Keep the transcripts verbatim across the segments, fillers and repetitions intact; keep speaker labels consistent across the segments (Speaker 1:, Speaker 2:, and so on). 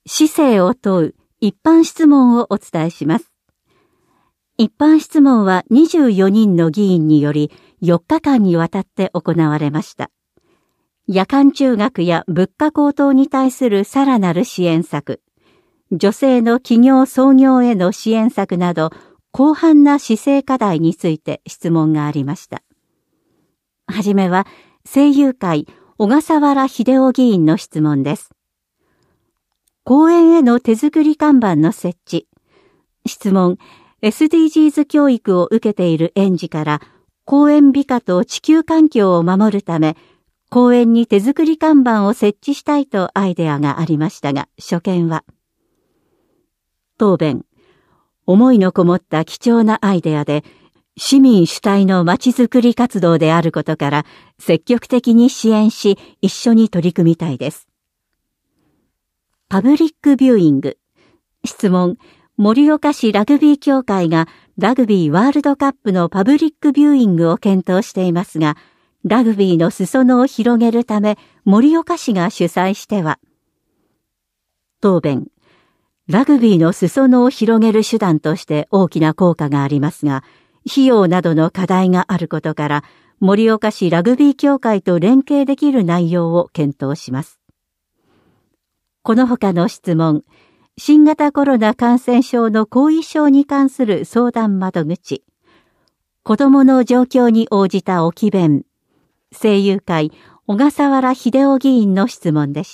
Speaker 1: 市政を問う一般質問をお伝えします。一般質問はにじゅうよにんの議員によりよっかかんにわたって行われました。夜間中学や物価高騰に対するさらなる支援策、女性の起業創業への支援策など広範な市政課題について質問がありました。はじめは政友会小笠原秀夫議員の質問です。公園への手作り看板の設置。質問、エスディージーズ 教育を受けている園児から公園美化と地球環境を守るため、公園に手作り看板を設置したいとアイデアがありましたが、所見は。答弁、思いのこもった貴重なアイデアで、市民主体のまちづくり活動であることから、積極的に支援し、一緒に取り組みたいです。パブリックビューイング。質問、盛岡市ラグビー協会がラグビーワールドカップのパブリックビューイングを検討していますが、ラグビーの裾野を広げるため、盛岡市が主催しては。答弁、ラグビーの裾野を広げる手段として大きな効果がありますが、費用などの課題があることから、盛岡市ラグビー協会と連携できる内容を検討します。この他の質問、新型コロナ感染症の後遺症に関する相談窓口、子どもの状況に応じた置き弁、政友会小笠原秀夫議員の質問でした。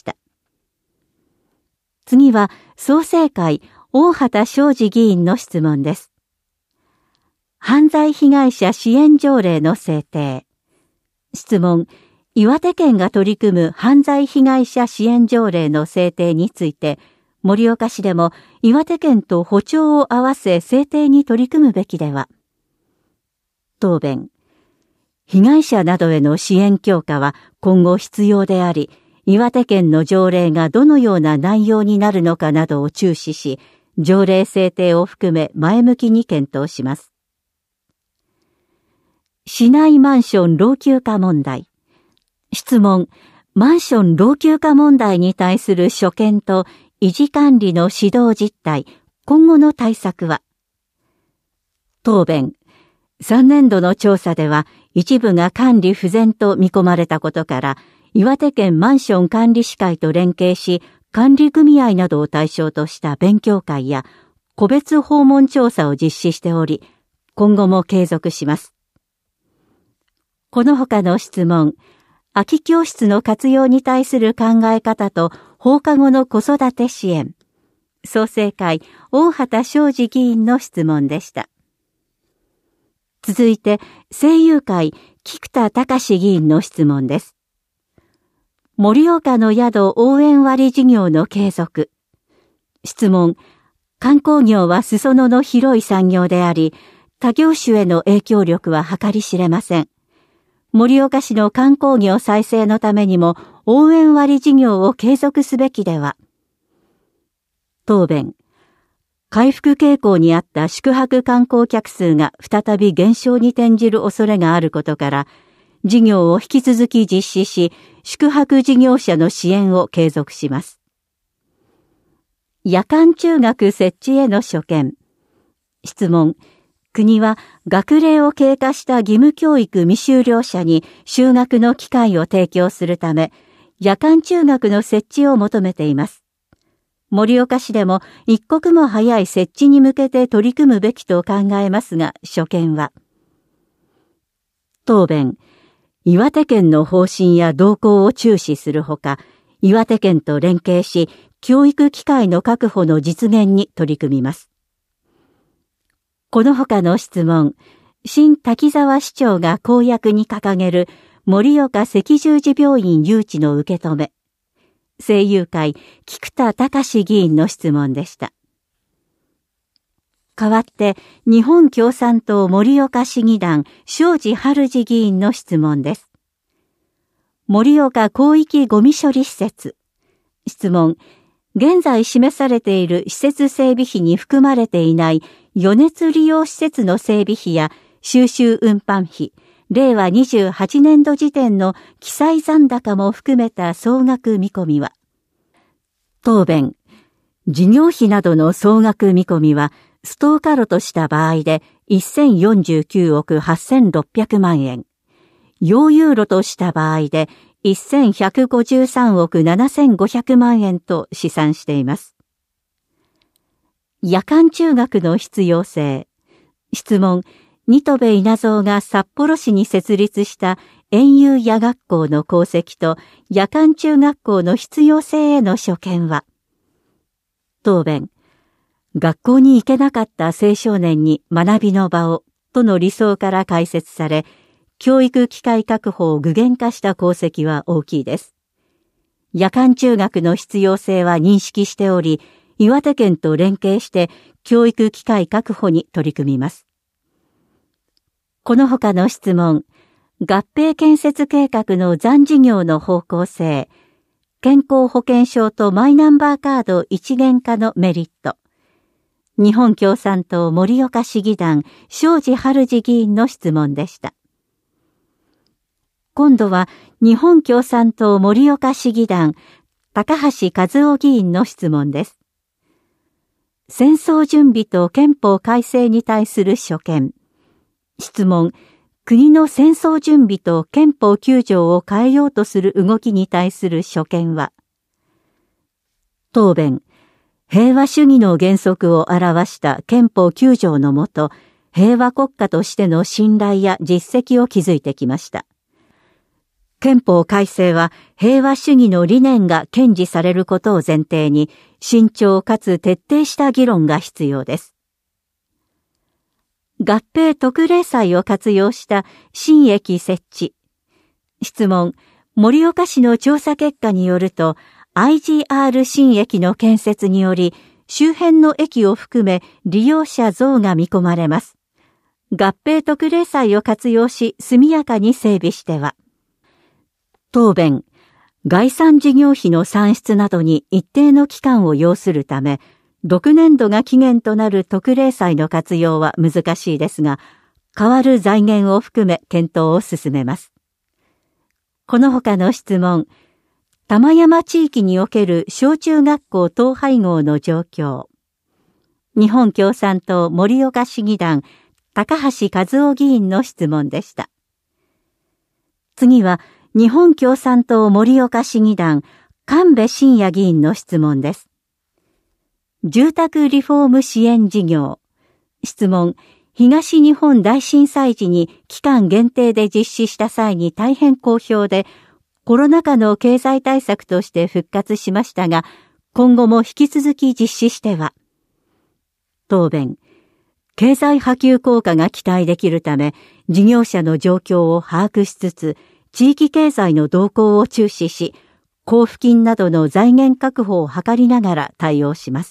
Speaker 1: 次は創成会大畑昌司議員の質問です。犯罪被害者支援条例の制定。質問、岩手県が取り組む犯罪被害者支援条例の制定について、盛岡市でも岩手県と歩調を合わせ制定に取り組むべきでは。答弁、被害者などへの支援強化は今後必要であり、岩手県の条例がどのような内容になるのかなどを注視し、条例制定を含め前向きに検討します。市内マンション老朽化問題。質問、マンション老朽化問題に対する所見と維持管理の指導実態、今後の対策は。答弁、さんねんどの調査では一部が管理不全と見込まれたことから、岩手県マンション管理士会と連携し、管理組合などを対象とした勉強会や個別訪問調査を実施しており、今後も継続します。この他の質問、空き教室の活用に対する考え方と放課後の子育て支援。創成会大畑昌司議員の質問でした。続いて、政友会菊田隆議員の質問です。盛岡の宿応援割事業の継続。質問、観光業は裾野の広い産業であり、他業種への影響力は計り知れません。盛岡市の観光業再生のためにも応援割事業を継続すべきでは。答弁、回復傾向にあった宿泊観光客数が再び減少に転じる恐れがあることから、事業を引き続き実施し、宿泊事業者の支援を継続します。夜間中学設置への所見。質問、国は学齢を経過した義務教育未修了者に就学の機会を提供するため、夜間中学の設置を求めています。盛岡市でも一刻も早い設置に向けて取り組むべきと考えますが、所見は。答弁、岩手県の方針や動向を注視するほか、岩手県と連携し、教育機会の確保の実現に取り組みます。この他の質問、新滝沢市長が公約に掲げる盛岡赤十字病院誘致の受け止め。政友会菊田隆議員の質問でした。代わって日本共産党盛岡市議団庄司春司議員の質問です。盛岡広域ゴミ処理施設。質問、現在示されている施設整備費に含まれていない余熱利用施設の整備費や収集運搬費、れいわにじゅうはちねんど時点の記載残高も含めた総額見込みは。答弁、 事業費などの総額見込みは、ストーカロとした場合でせんよんじゅうきゅうおくはっせんろっぴゃくまんえん、洋ユーロとした場合でせんひゃくごじゅうさんおくななせんごひゃくまんえんと試算しています。夜間中学の必要性。質問、新渡戸稲造が札幌市に設立した園遊夜学校の功績と夜間中学校の必要性への所見は。答弁、学校に行けなかった青少年に学びの場をとの理想から開設され、教育機会確保を具現化した功績は大きいです。夜間中学の必要性は認識しており、岩手県と連携して教育機会確保に取り組みます。この他の質問、合併建設計画の残事業の方向性、健康保険証とマイナンバーカード一元化のメリット、日本共産党盛岡市議団庄司春司議員の質問でした。今度は日本共産党盛岡市議団高橋和夫議員の質問です。戦争準備と憲法改正に対する所見。質問、国の戦争準備と憲法きゅう条を変えようとする動きに対する所見は。答弁、平和主義の原則を表した憲法きゅう条のもと、平和国家としての信頼や実績を築いてきました。憲法改正は平和主義の理念が堅持されることを前提に慎重かつ徹底した議論が必要です。合併特例債を活用した新駅設置。質問、盛岡市の調査結果によると アイジーアール 新駅の建設により周辺の駅を含め利用者増が見込まれます。合併特例債を活用し速やかに整備しては。答弁、概算事業費の算出などに一定の期間を要するため、ろくねんどが期限となる特例債の活用は難しいですが、代わる財源を含め検討を進めます。この他の質問、玉山地域における小中学校統廃合の状況。日本共産党盛岡市議団高橋和夫議員の質問でした。次は、日本共産党盛岡市議団神戸信也議員の質問です。住宅リフォーム支援事業。質問、東日本大震災時に期間限定で実施した際に大変好評で、コロナ禍の経済対策として復活しましたが、今後も引き続き実施しては。答弁、経済波及効果が期待できるため、事業者の状況を把握しつつ、地域経済の動向を注視し、交付金などの財源確保を図りながら対応します。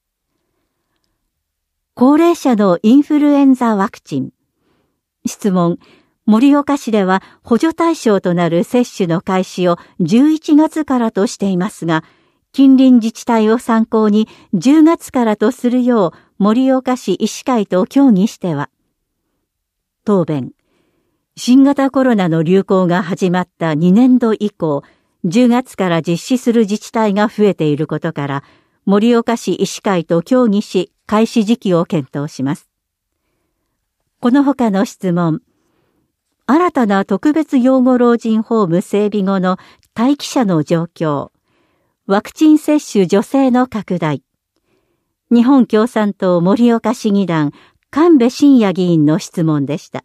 Speaker 1: 高齢者のインフルエンザワクチン。質問、盛岡市では補助対象となる接種の開始をじゅういちがつからとしていますが、近隣自治体を参考にじゅうがつからとするよう盛岡市医師会と協議しては。答弁、新型コロナの流行が始まったにねんど以降、じゅうがつから実施する自治体が増えていることから、盛岡市医師会と協議し、開始時期を検討します。この他の質問、新たな特別養護老人ホーム整備後の待機者の状況、ワクチン接種助成の拡大、日本共産党盛岡市議団神戸信也議員の質問でした。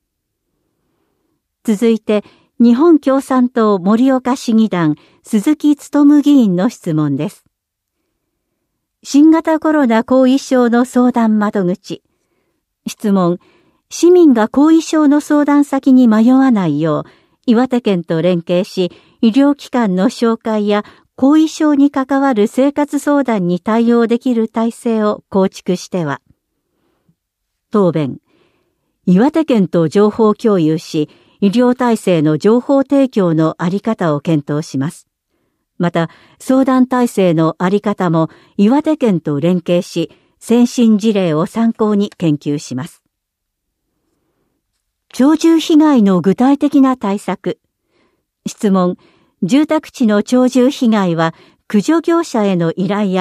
Speaker 1: 続いて、日本共産党盛岡市議団鈴木勉議員の質問です。新型コロナ後遺症の相談窓口。質問、市民が後遺症の相談先に迷わないよう、岩手県と連携し、医療機関の紹介や後遺症に関わる生活相談に対応できる体制を構築しては。答弁、岩手県と情報共有し、医療体制の情報提供のあり方を検討します。また、相談体制のあり方も岩手県と連携し、先進事例を参考に研究します。鳥獣被害の具体的な対策。質問、住宅地の鳥獣被害は駆除業者への依頼や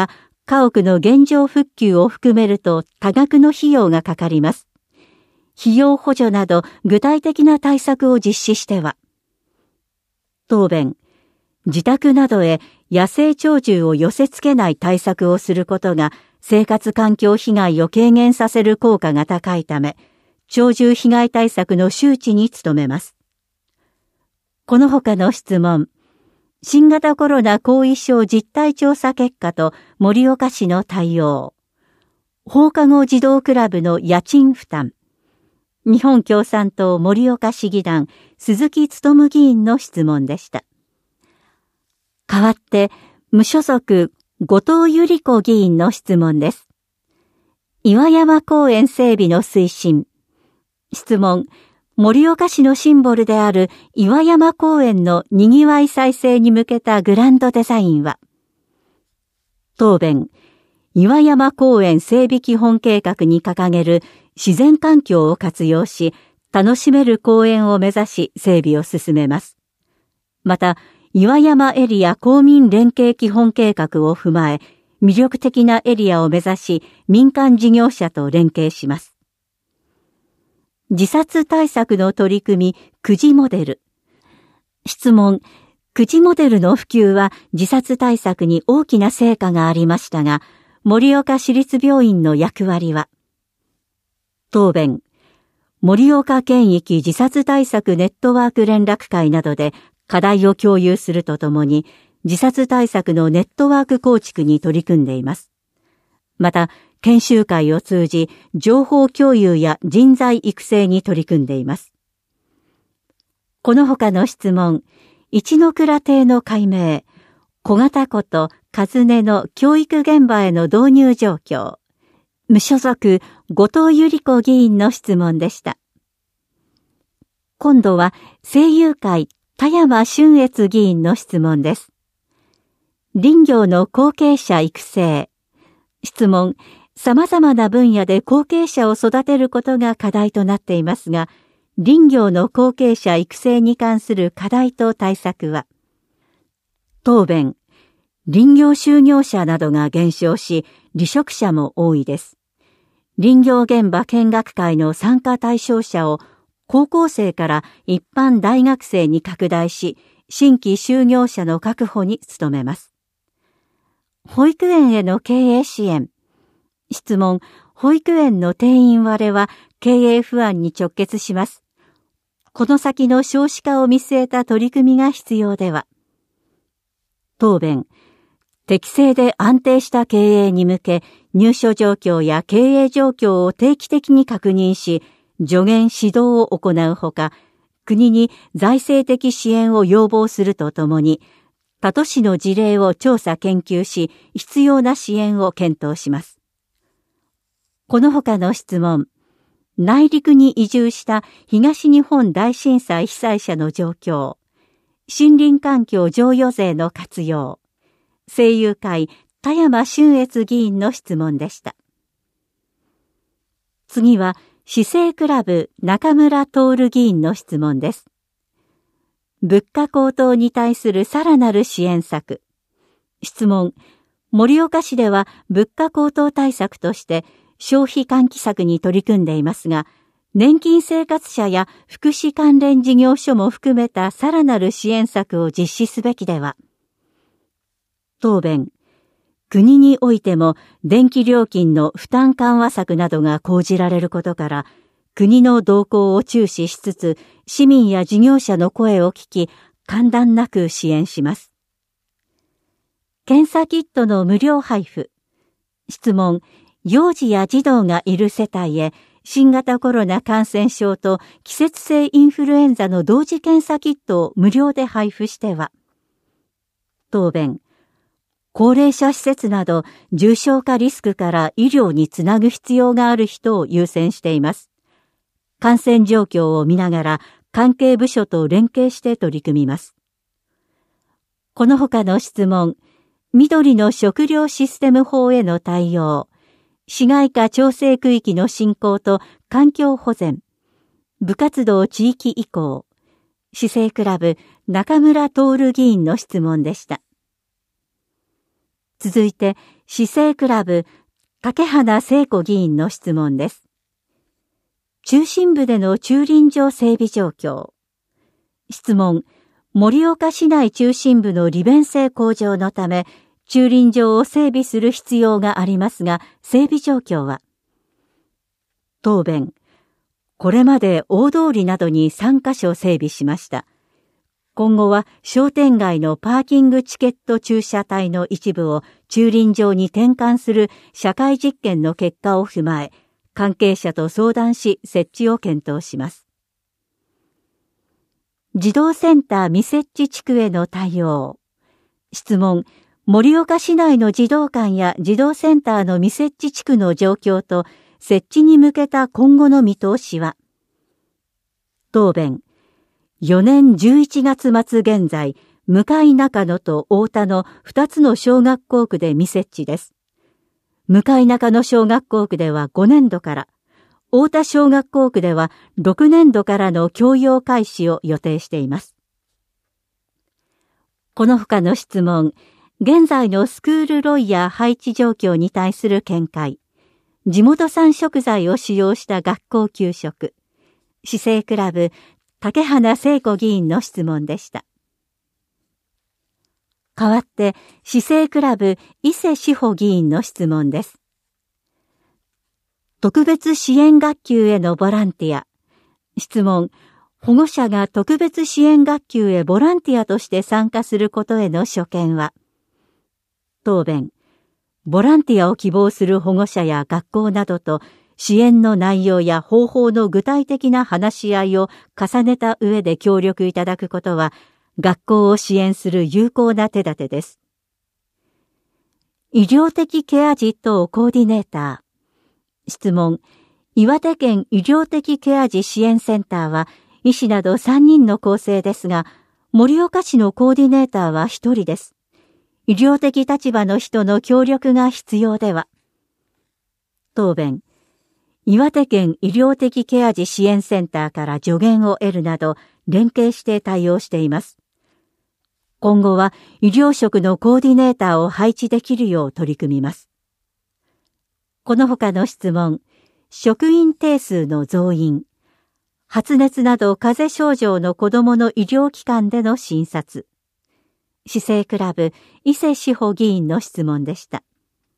Speaker 1: 家屋の現状復旧を含めると多額の費用がかかります。費用補助など具体的な対策を実施しては。答弁、自宅などへ野生鳥獣を寄せ付けない対策をすることが生活環境被害を軽減させる効果が高いため、鳥獣被害対策の周知に努めます。この他の質問、新型コロナ後遺症実態調査結果と盛岡市の対応、放課後児童クラブの家賃負担、日本共産党盛岡市議団鈴木勉議員の質問でした。代わって、無所属後藤由里子議員の質問です。岩山公園整備の推進。質問、盛岡市のシンボルである岩山公園のにぎわい再生に向けたグランドデザインは。答弁、岩山公園整備基本計画に掲げる自然環境を活用し、楽しめる公園を目指し整備を進めます。また、岩山エリア公民連携基本計画を踏まえ、魅力的なエリアを目指し、民間事業者と連携します。自殺対策の取り組み、くじモデル。質問、くじモデルの普及は自殺対策に大きな成果がありましたが、盛岡市立病院の役割は。答弁、盛岡県域自殺対策ネットワーク連絡会などで課題を共有するとともに、自殺対策のネットワーク構築に取り組んでいます。また、研修会を通じ、情報共有や人材育成に取り組んでいます。この他の質問、一ノ倉邸の解明、小型湖とカズネの教育現場への導入状況、無所属後藤由里子議員の質問でした。今度は声優会田山俊悦議員の質問です。林業の後継者育成。質問、様々な分野で後継者を育てることが課題となっていますが、林業の後継者育成に関する課題と対策は。答弁、林業就業者などが減少し、離職者も多いです。林業現場見学会の参加対象者を高校生から一般大学生に拡大し、新規就業者の確保に努めます。保育園への経営支援。質問、保育園の定員割れは経営不安に直結します。この先の少子化を見据えた取り組みが必要では。答弁、適正で安定した経営に向け、入所状況や経営状況を定期的に確認し、助言指導を行うほか、国に財政的支援を要望するとともに、他都市の事例を調査研究し、必要な支援を検討します。この他の質問、内陸に移住した東日本大震災被災者の状況、森林環境譲与税の活用、声優会田山俊悦議員の質問でした。次は、市政クラブ中村徹議員の質問です。物価高騰に対するさらなる支援策。質問、盛岡市では物価高騰対策として消費喚起策に取り組んでいますが、年金生活者や福祉関連事業所も含めたさらなる支援策を実施すべきでは。答弁、国においても電気料金の負担緩和策などが講じられることから、国の動向を注視しつつ、市民や事業者の声を聞き、間断なく支援します。検査キットの無料配布。質問、幼児や児童がいる世帯へ、新型コロナ感染症と季節性インフルエンザの同時検査キットを無料で配布しては。答弁、高齢者施設など重症化リスクから医療につなぐ必要がある人を優先しています。感染状況を見ながら関係部署と連携して取り組みます。この他の質問、緑の食料システム法への対応、市街化調整区域の振興と環境保全、部活動地域移行、市政クラブ中村徹議員の質問でした。続いて、 市政クラブ竹花聖子議員の質問です。中心部での駐輪場整備状況。質問。盛岡市内中心部の利便性向上のため、駐輪場を整備する必要がありますが、整備状況は？答弁。これまで大通りなどにさんカ所整備しました。今後は商店街のパーキングチケット駐車帯の一部を駐輪場に転換する社会実験の結果を踏まえ、関係者と相談し設置を検討します。児童センター未設置地区への対応。質問。盛岡市内の児童館や児童センターの未設置地区の状況と設置に向けた今後の見通しは？答弁。よねんじゅういちがつ末現在、向中野と太田のふたつの小学校区で未設置です。向中野小学校区ではごねんどから、太田小学校区ではろくねんどからの教養開始を予定しています。この他の質問、現在のスクールロイヤー配置状況に対する見解、地元産食材を使用した学校給食、市政クラブ竹花聖子議員の質問でした。代わって、市政クラブ伊勢志保議員の質問です。特別支援学級へのボランティア。質問。保護者が特別支援学級へボランティアとして参加することへの所見は？答弁。ボランティアを希望する保護者や学校などと支援の内容や方法の具体的な話し合いを重ねた上で協力いただくことは、学校を支援する有効な手立てです。医療的ケア児等コーディネーター。質問。岩手県医療的ケア児支援センターは医師などさんにんの構成ですが、盛岡市のコーディネーターはひとりです。医療的立場の人の協力が必要では？答弁。岩手県医療的ケア児支援センターから助言を得るなど連携して対応しています。今後は医療職のコーディネーターを配置できるよう取り組みます。この他の質問、職員定数の増員、発熱など風邪症状の子どもの医療機関での診察、市政クラブ伊勢志保議員の質問でした。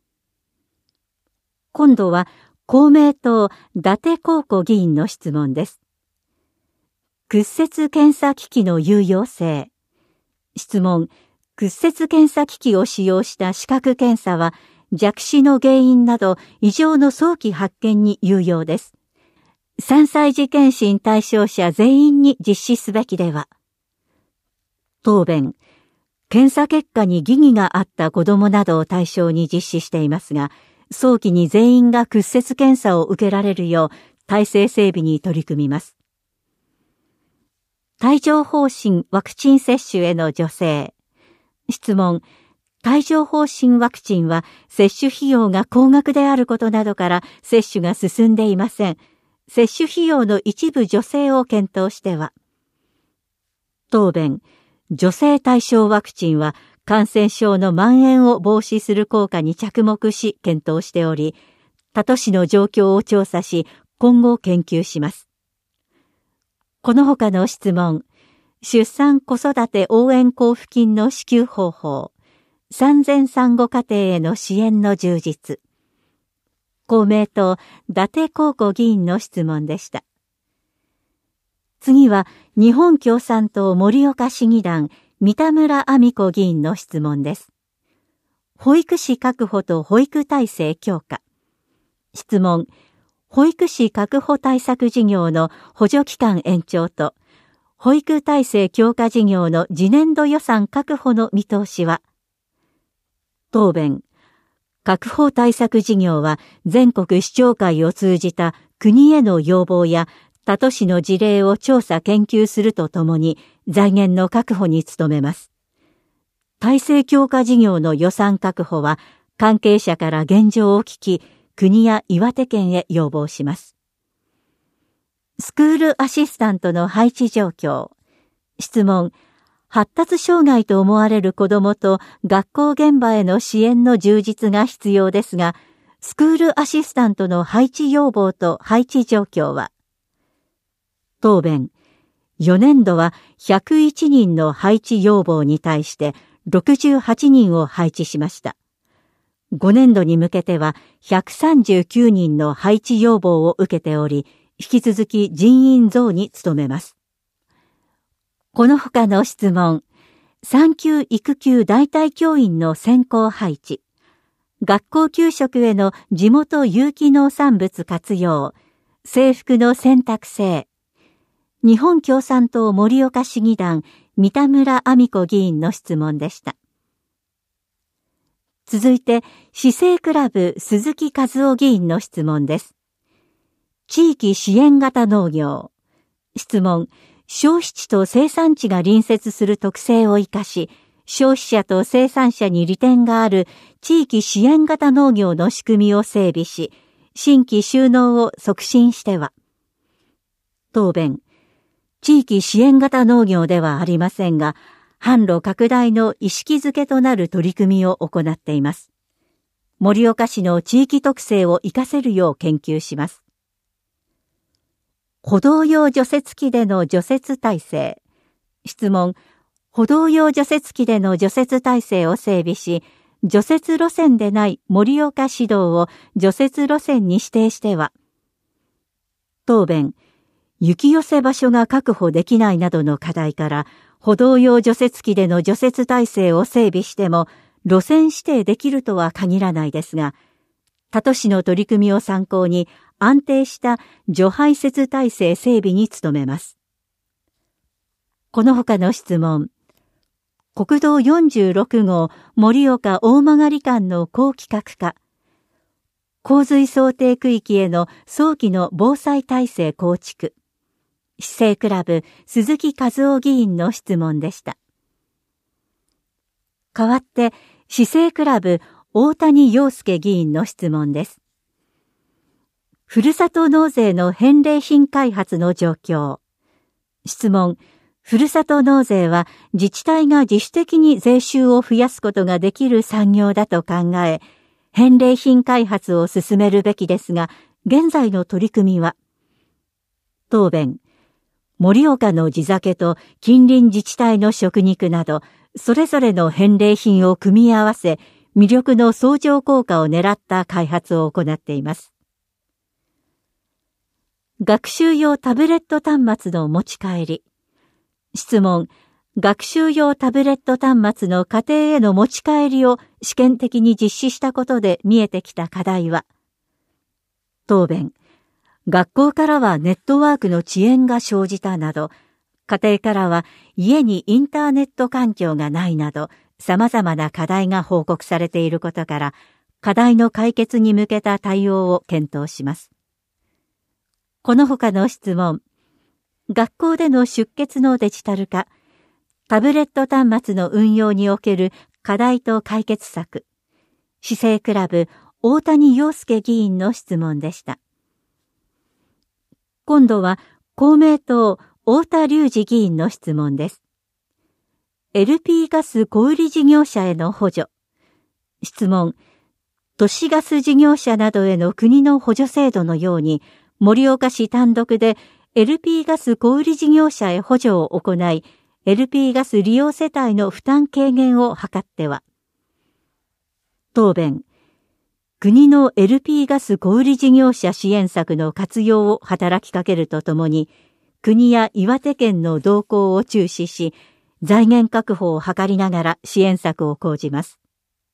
Speaker 1: 今度は公明党伊達公子議員の質問です。屈折検査機器の有用性。質問。屈折検査機器を使用した視覚検査は弱視の原因など異常の早期発見に有用です。さんさい児検診対象者全員に実施すべきでは？答弁。検査結果に疑義があった子どもなどを対象に実施していますが、早期に全員が屈折検査を受けられるよう体制整備に取り組みます。帯状疱疹ワクチン接種への助成。質問。帯状疱疹ワクチンは接種費用が高額であることなどから接種が進んでいません。接種費用の一部助成を検討しては？答弁。助成対象ワクチンは感染症の蔓延を防止する効果に着目し検討しており、他都市の状況を調査し、今後研究します。この他の質問、出産子育て応援交付金の支給方法、産前産後家庭への支援の充実。公明党伊達公子議員の質問でした。次は日本共産党盛岡市議団三田村亜美子議員の質問です。保育士確保と保育体制強化。質問。保育士確保対策事業の補助期間延長と保育体制強化事業の次年度予算確保の見通しは？答弁。確保対策事業は全国市長会を通じた国への要望や他都市の事例を調査研究するとともに財源の確保に努めます。体制強化事業の予算確保は関係者から現状を聞き、国や岩手県へ要望します。スクールアシスタントの配置状況。質問。 発達障害と思われる子どもと学校現場への支援の充実が必要ですが、スクールアシスタントの配置要望と配置状況は。答弁、よねんどはひゃくいちにんの配置要望に対してろくじゅうはちにんを配置しました。ごねんどに向けてはひゃくさんじゅうきゅうにんの配置要望を受けており、引き続き人員増に努めます。この他の質問、産休育休代替教員の先行配置、学校給食への地元有機農産物活用、制服の選択制、日本共産党盛岡市議団三田村亜美子議員の質問でした。続いて、市政クラブ鈴木和夫議員の質問です。地域支援型農業。質問、消費地と生産地が隣接する特性を生かし、消費者と生産者に利点がある地域支援型農業の仕組みを整備し、新規就農を促進しては。答弁、地域支援型農業ではありませんが、販路拡大の意識づけとなる取り組みを行っています。盛岡市の地域特性を活かせるよう研究します。歩道用除雪機での除雪体制。質問、歩道用除雪機での除雪体制を整備し、除雪路線でない盛岡市道を除雪路線に指定しては。答弁、雪寄せ場所が確保できないなどの課題から、歩道用除雪機での除雪体制を整備しても、路線指定できるとは限らないですが、他都市の取り組みを参考に、安定した除排雪体制整備に努めます。この他の質問。国道よんじゅうろく号盛岡大曲間の高規格化。洪水想定区域への早期の防災体制構築。市政クラブ鈴木和夫議員の質問でした。代わって、市政クラブ大谷陽介議員の質問です。ふるさと納税の返礼品開発の状況。質問、ふるさと納税は自治体が自主的に税収を増やすことができる産業だと考え、返礼品開発を進めるべきですが、現在の取り組みは。答弁、盛岡の地酒と近隣自治体の食肉など、それぞれの返礼品を組み合わせ、魅力の相乗効果を狙った開発を行っています。学習用タブレット端末の持ち帰り。質問、学習用タブレット端末の家庭への持ち帰りを試験的に実施したことで見えてきた課題は。答弁、学校からはネットワークの遅延が生じたなど、家庭からは家にインターネット環境がないなど、様々な課題が報告されていることから、課題の解決に向けた対応を検討します。この他の質問。学校での出欠のデジタル化、タブレット端末の運用における課題と解決策。市政クラブ大谷陽介議員の質問でした。今度は公明党太田隆司議員の質問です。エルピー ガス小売事業者への補助。質問。都市ガス事業者などへの国の補助制度のように、盛岡市単独で エルピー ガス小売事業者へ補助を行い、エルピー ガス利用世帯の負担軽減を図っては。答弁。国の エルピー ガス小売事業者支援策の活用を働きかけるとともに、国や岩手県の動向を注視し、財源確保を図りながら支援策を講じます。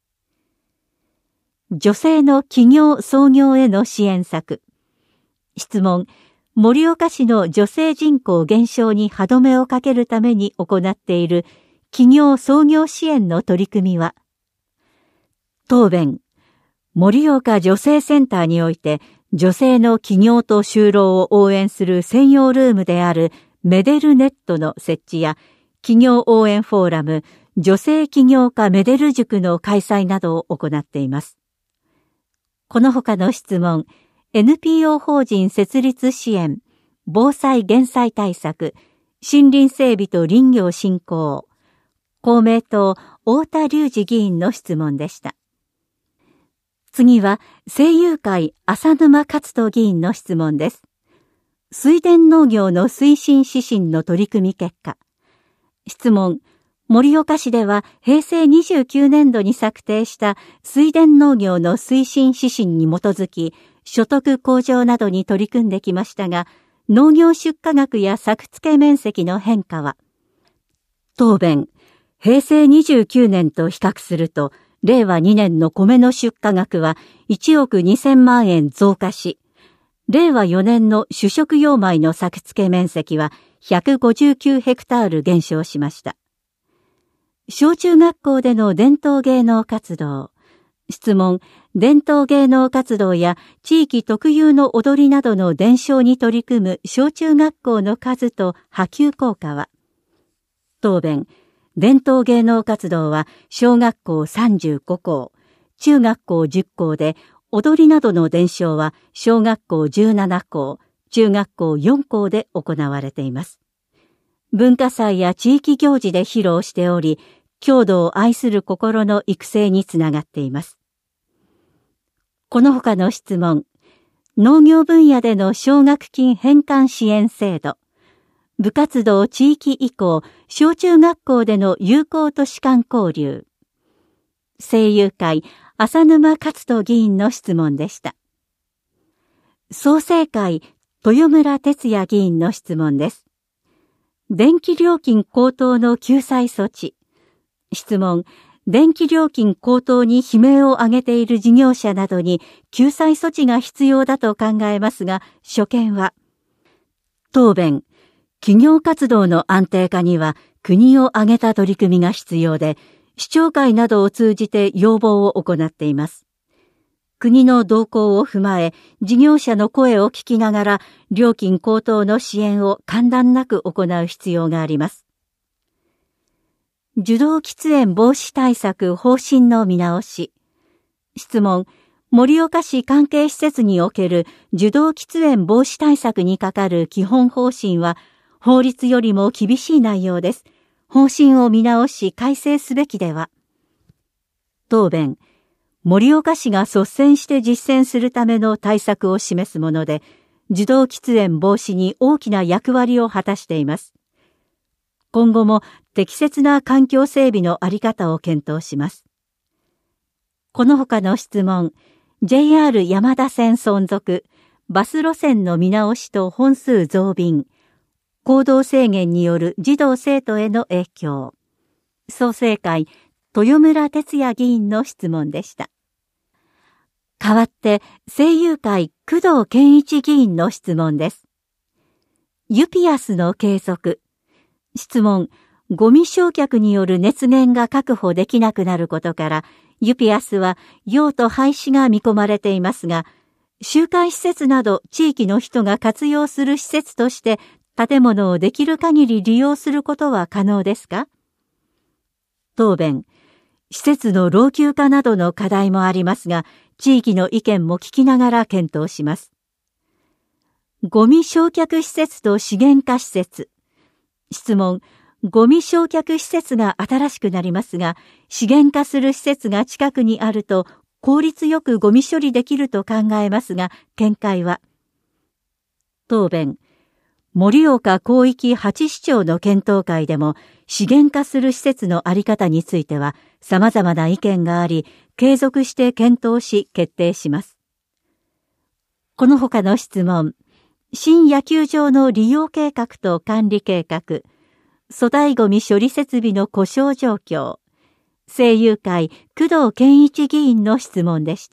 Speaker 1: 女性の起業創業への支援策。質問、盛岡市の女性人口減少に歯止めをかけるために行っている起業創業支援の取り組みは。答弁、盛岡女性センターにおいて女性の起業と就労を応援する専用ルームであるメデルネットの設置や起業応援フォーラム、女性起業家メデル塾の開催などを行っています。この他の質問、エヌピーオー 法人設立支援、防災減災対策、森林整備と林業振興、 公明党太田隆二議員の質問でした。次は声優会浅沼勝人議員の質問です。水田農業の推進指針の取り組み結果。質問。盛岡市では平成にじゅうきゅうねんどに策定した水田農業の推進指針に基づき所得向上などに取り組んできましたが、農業出荷額や作付面積の変化は。答弁。平成にじゅうきゅうねんと比較すると、れいわにねんの米の出荷額はいちおくにせんまんえん増加し、れいわよねんの主食用米の作付面積はひゃくごじゅうきゅうヘクタール減少しました。小中学校での伝統芸能活動。質問。伝統芸能活動や地域特有の踊りなどの伝承に取り組む小中学校の数と波及効果は。答弁。伝統芸能活動は小学校さんじゅうごこう、中学校じゅっこうで、踊りなどの伝承は小学校じゅうななこう、中学校よんこうで行われています。文化祭や地域行事で披露しており、郷土を愛する心の育成につながっています。この他の質問。農業分野での奨学金返還支援制度。部活動地域移行、小中学校での友好都市間交流。声優会、浅沼勝人議員の質問でした。創成会、豊村哲也議員の質問です。電気料金高騰の救済措置。質問。電気料金高騰に悲鳴を上げている事業者などに救済措置が必要だと考えますが、所見は。答弁。企業活動の安定化には国を挙げた取り組みが必要で、市長会などを通じて要望を行っています。国の動向を踏まえ、事業者の声を聞きながら、料金高騰の支援を間断なく行う必要があります。受動喫煙防止対策方針の見直し。質問。盛岡市関係施設における受動喫煙防止対策にかかる基本方針は、法律よりも厳しい内容です。方針を見直し改正すべきでは。答弁。盛岡市が率先して実践するための対策を示すもので、受動喫煙防止に大きな役割を果たしています。今後も適切な環境整備のあり方を検討します。この他の質問、ジェイアール 山田線存続、バス路線の見直しと本数増便、行動制限による児童生徒への影響。創成会、豊村哲也議員の質問でした。代わって、声優会、工藤健一議員の質問です。ユピアスの継続。質問、ゴミ焼却による熱源が確保できなくなることから、ユピアスは用途廃止が見込まれていますが、集会施設など地域の人が活用する施設として建物をできる限り利用することは可能ですか？答弁、施設の老朽化などの課題もありますが、地域の意見も聞きながら検討します。ゴミ焼却施設と資源化施設。質問、ゴミ焼却施設が新しくなりますが、資源化する施設が近くにあると効率よくゴミ処理できると考えますが、見解は？答弁、盛岡広域八市町の検討会でも資源化する施設のあり方については様々な意見があり、継続して検討し決定します。この他の質問、新野球場の利用計画と管理計画、粗大ゴミ処理設備の故障状況、声優会工藤健一議員の質問でした。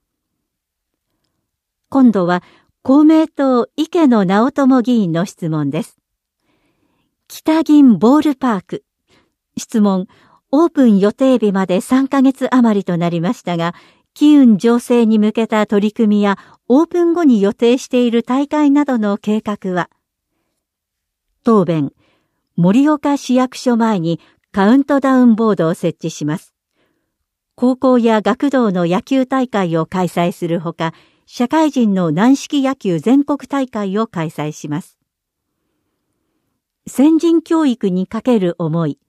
Speaker 1: 今度は公明党池野直友議員の質問です。北銀ボールパーク。質問、オープン予定日までさんかげつ余りとなりましたが、機運醸成に向けた取り組みやオープン後に予定している大会などの計画は？答弁、盛岡市役所前にカウントダウンボードを設置します。高校や学童の野球大会を開催するほか、社会人の軟式野球全国大会を開催します。先人教育にかける思い。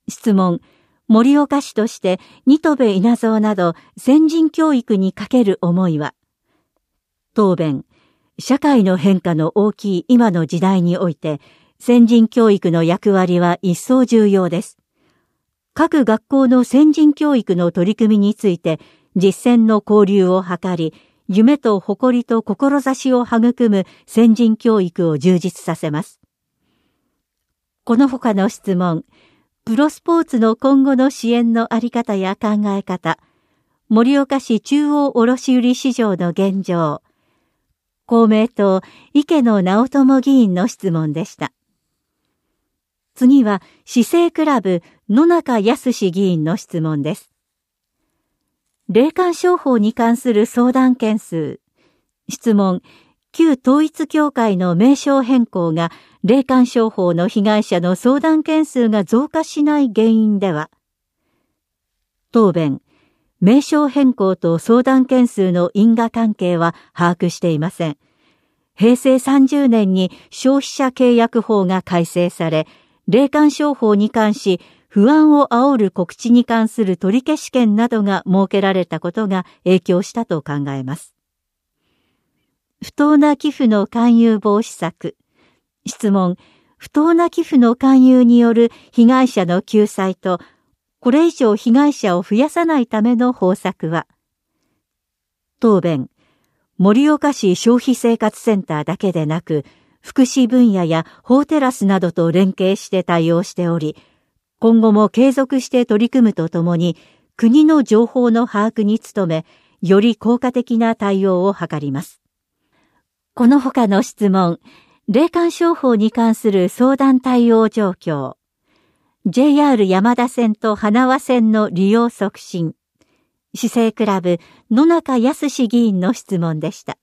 Speaker 1: 質問、盛岡市として新渡戸稲造など先人教育にかける思いは。答弁、社会の変化の大きい今の時代において、先人教育の役割は一層重要です。各学校の先人教育の取り組みについて、実践の交流を図り、夢と誇りと志を育む先人教育を充実させます。この他の質問、プロスポーツの今後の支援のあり方や考え方、盛岡市中央卸売市場の現状、公明党池野直友議員の質問でした。次は市政クラブ野中康議員の質問です。霊感商法に関する相談件数。質問、旧統一教会の名称変更が霊感商法の被害者の相談件数が増加しない原因では。答弁、名称変更と相談件数の因果関係は把握していません。平成さんじゅうねんに消費者契約法が改正され、霊感商法に関し、不安を煽る告知に関する取り消し権などが設けられたことが影響したと考えます。不当な寄付の勧誘防止策。質問、不当な寄付の勧誘による被害者の救済と、これ以上被害者を増やさないための方策は。答弁、盛岡市消費生活センターだけでなく、福祉分野や法テラスなどと連携して対応しており、今後も継続して取り組むとともに、国の情報の把握に努め、より効果的な対応を図ります。この他の質問、霊感商法に関する相談対応状況、ジェイアール 山田線と花輪線の利用促進、市政クラブ野中康議員の質問でした。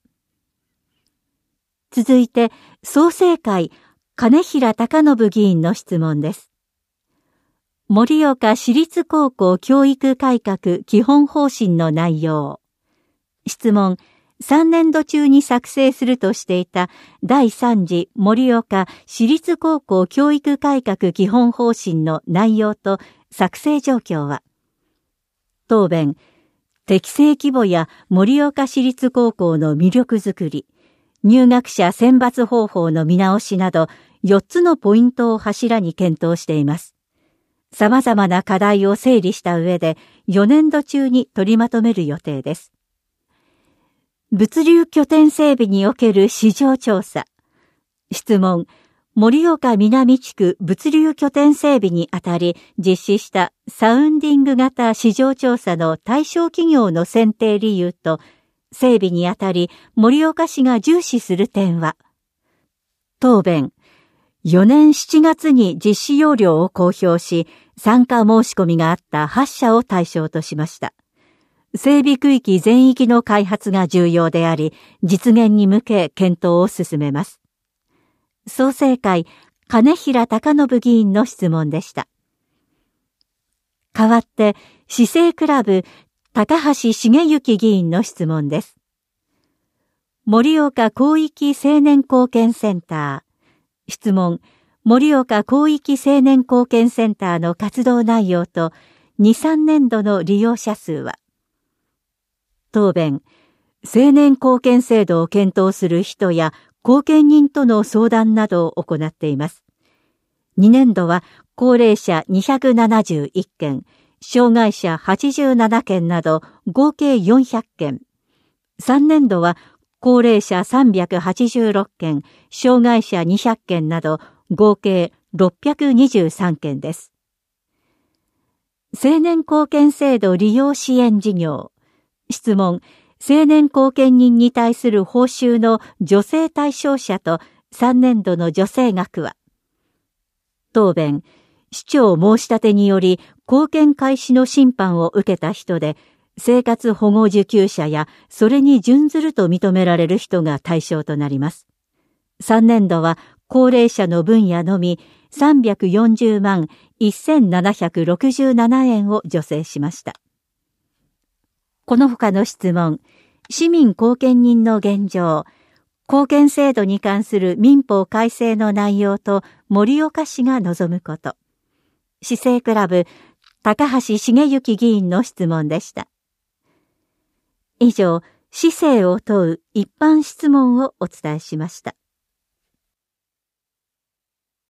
Speaker 1: 続いて、創成会金平隆信議員の質問です。盛岡市立高校教育改革基本方針の内容。質問、さんねんど中に作成するとしていただいさん次盛岡市立高校教育改革基本方針の内容と作成状況は。答弁、適正規模や盛岡市立高校の魅力づくり、入学者選抜方法の見直しなどよっつのポイントを柱に検討しています。様々な課題を整理した上でよねんど中に取りまとめる予定です。物流拠点整備における市場調査。質問、盛岡南地区物流拠点整備にあたり実施したサウンディング型市場調査の対象企業の選定理由と整備にあたり盛岡市が重視する点は。答弁、よねんしちがつに実施要領を公表し、参加申し込みがあったはっしゃを対象としました。整備区域全域の開発が重要であり、実現に向け検討を進めます。創成会金平隆信議員の質問でした。代わって、市政クラブ高橋茂之議員の質問です。盛岡広域青年貢献センター。質問、盛岡広域青年貢献センターの活動内容とに、さんねんどの利用者数は。答弁、青年貢献制度を検討する人や後見人との相談などを行っています。にねんどは高齢者にひゃくななじゅういっけん、障害者はちじゅうななけんなど合計よんひゃっけん。さんねんどは高齢者さんびゃくはちじゅうろっけん、障害者にひゃっけんなど合計ろっぴゃくにじゅうさんけんです。青年貢献制度利用支援事業。質問、青年後見人に対する報酬の助成対象者とさんねんどの助成額は。答弁、市長申し立てにより後見開始の審判を受けた人で、生活保護受給者やそれに準ずると認められる人が対象となります。さんねんどは高齢者の分野のみさんびゃくよんじゅうまんせんななひゃくろくじゅうななえんを助成しました。この他の質問、市民後見人の現状、後見制度に関する民法改正の内容と盛岡市が望むこと。 市政クラブ高橋茂之議員の質問でした。以上、市政を問う一般質問をお伝えしました。